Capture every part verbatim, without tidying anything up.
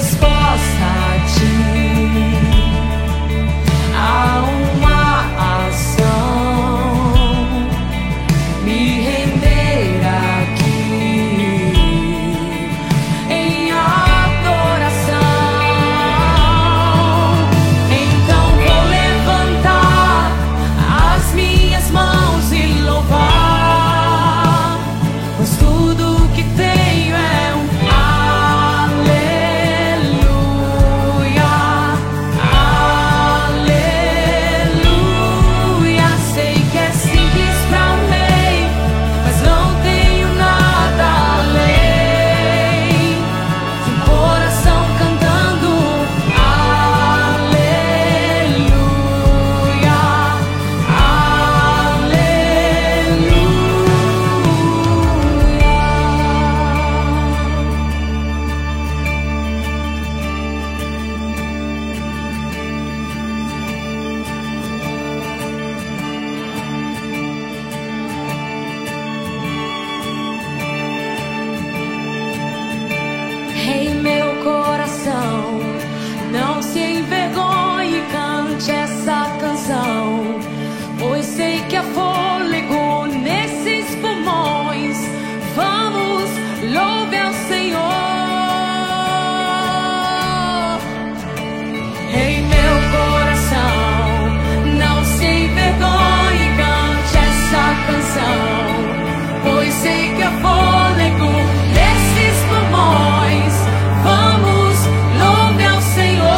resposta a ti. Há uma ação, me render aqui em adoração. Então vou levantar as minhas mãos e louvar, pois tudo que tenho é um aleluia, aleluia. Sei que é simples pra um rei, mas não tenho nada além de um coração cantando aleluia, Rei, meu coração, não se envergonhe, cante essa canção, pois sei que há fôlego nesses pulmões. Vamos, louve ao Senhor. Rei, meu coração, não se envergonhe, cante essa canção, pois sei que há fôlego nesses pulmões. Vamos, louve ao Senhor.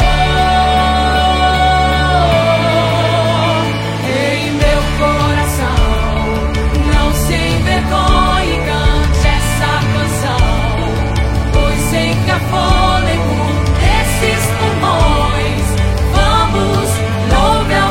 Ei, meu coração, não se envergonhe, cante essa canção, pois sei que há fôlego nesses pulmões. Vamos, louve ao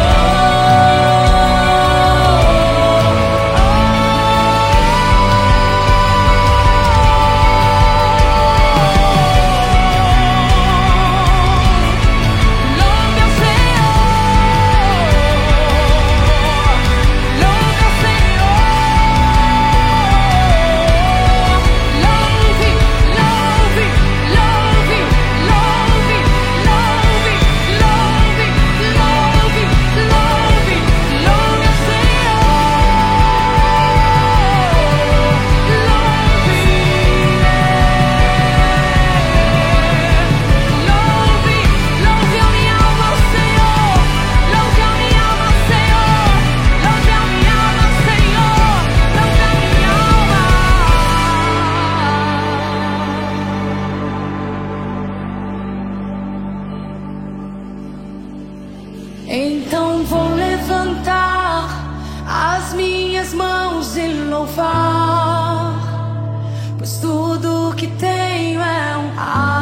Então vou levantar as minhas mãos e louvar, pois tudo que tenho é um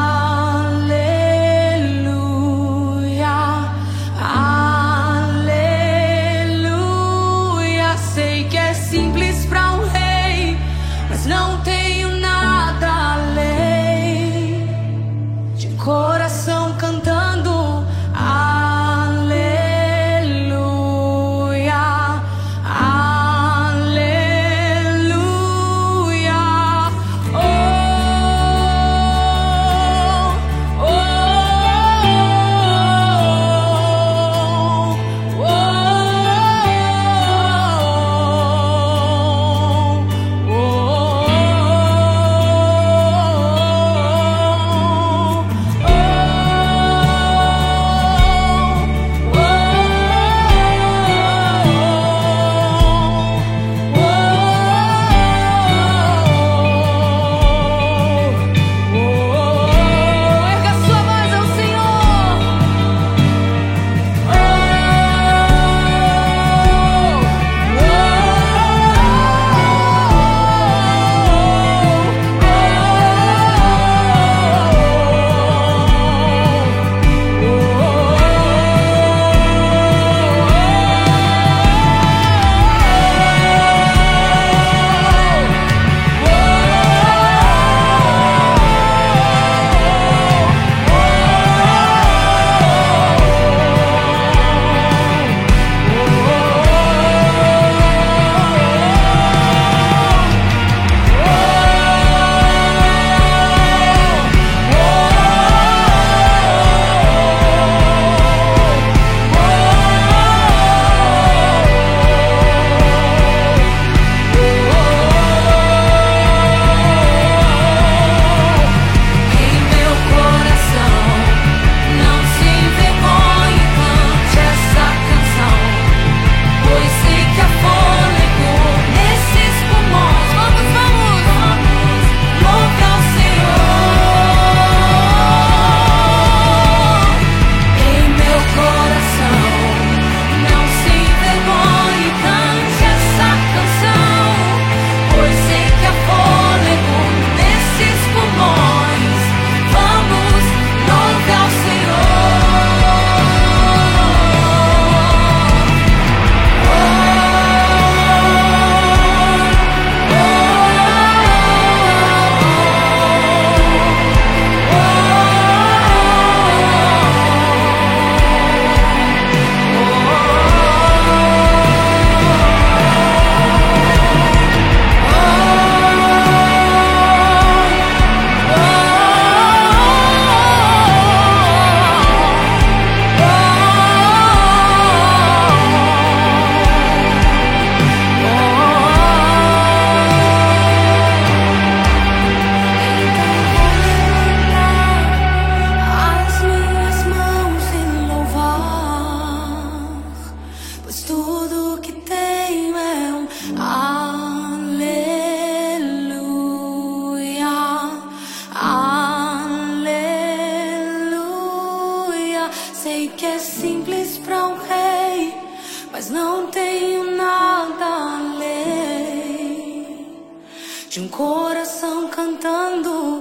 aleluia, aleluia. Sei que é simples pra um rei, mas não tenho nada além de coração cantando aleluia, aleluia. simples pra um rei, mas não tenho nada além de um coração cantando